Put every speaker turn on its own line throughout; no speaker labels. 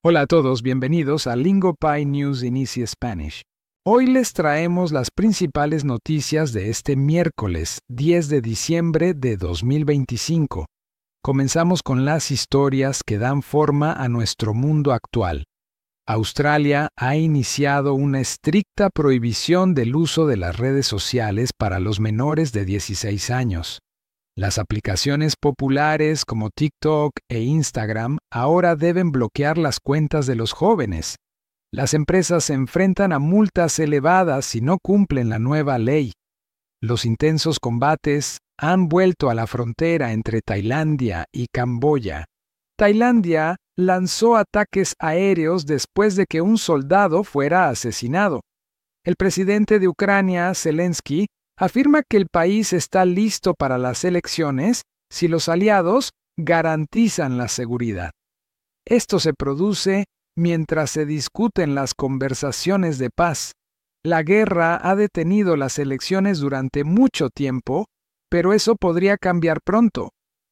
Hola a todos, bienvenidos a LingoPie News in Easy Spanish. Hoy les traemos las principales noticias de este miércoles, 10 de diciembre de 2025. Comenzamos con las historias que dan forma a nuestro mundo actual. Australia ha iniciado una estricta prohibición del uso de las redes sociales para los menores de 16 años. Las aplicaciones populares como TikTok e Instagram ahora deben bloquear las cuentas de los jóvenes. Las empresas se enfrentan a multas elevadas si no cumplen la nueva ley. Los intensos combates han vuelto a la frontera entre Tailandia y Camboya. Tailandia lanzó ataques aéreos después de que un soldado fuera asesinado. El presidente de Ucrania, Zelensky, afirma que el país está listo para las elecciones si los aliados garantizan la seguridad. Esto se produce mientras se discuten las conversaciones de paz. La guerra ha detenido las elecciones durante mucho tiempo, pero eso podría cambiar pronto.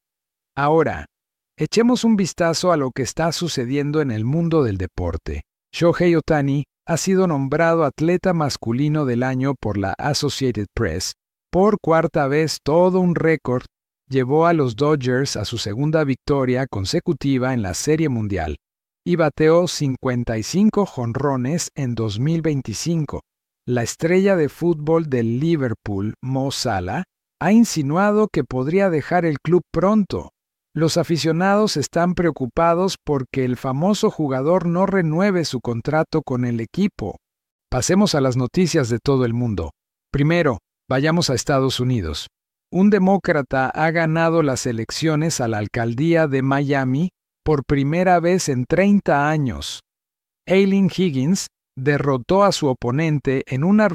Ahora, echemos un vistazo a lo que está sucediendo en el mundo del deporte. Shohei Ohtani ha sido nombrado atleta masculino del año por la Associated Press. Por cuarta vez, todo un récord, llevó a los Dodgers a su segunda victoria consecutiva en la Serie Mundial y bateó 55 jonrones en 2025. La estrella de fútbol del Liverpool, Mo Salah, ha insinuado que podría dejar el club pronto. Los aficionados están preocupados porque el famoso jugador no renueve su contrato con el equipo. Pasemos a las noticias de todo el mundo. Primero, vayamos a Estados Unidos. Un demócrata ha ganado las elecciones a la alcaldía de Miami por primera vez en 30 años. Aileen Higgins derrotó a su oponente en unas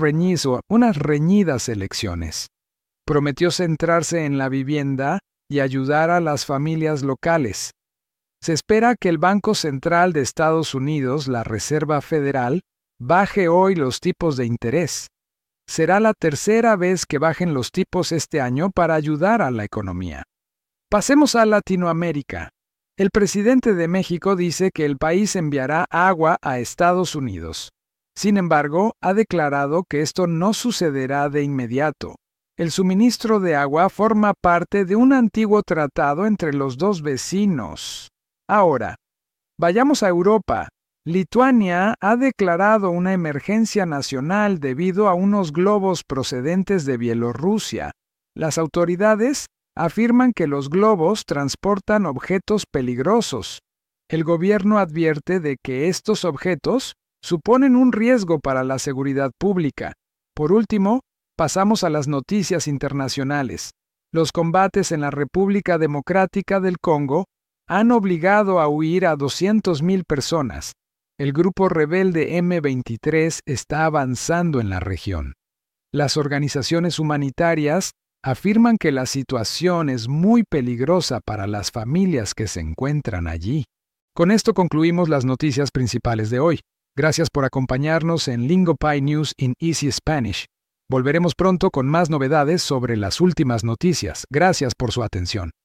reñidas elecciones. Prometió centrarse en la vivienda y ayudar a las familias locales. Se espera que el Banco Central de Estados Unidos, la Reserva Federal, baje hoy los tipos de interés. Será la tercera vez que bajen los tipos este año para ayudar a la economía. Pasemos a Latinoamérica. El presidente de México dice que el país enviará agua a Estados Unidos. Sin embargo, ha declarado que esto no sucederá de inmediato. El suministro de agua forma parte de un antiguo tratado entre los dos vecinos. Ahora, vayamos a Europa. Lituania ha declarado una emergencia nacional debido a unos globos procedentes de Bielorrusia. Las autoridades afirman que los globos transportan objetos peligrosos. El gobierno advierte de que estos objetos suponen un riesgo para la seguridad pública. Por último, pasamos a las noticias internacionales. Los combates en la República Democrática del Congo han obligado a huir a 200,000 personas. El grupo rebelde M23 está avanzando en la región. Las organizaciones humanitarias afirman que la situación es muy peligrosa para las familias que se encuentran allí. Con esto concluimos las noticias principales de hoy. Gracias por acompañarnos en LingoPie News in Easy Spanish. Volveremos pronto con más novedades sobre las últimas noticias. Gracias por su atención.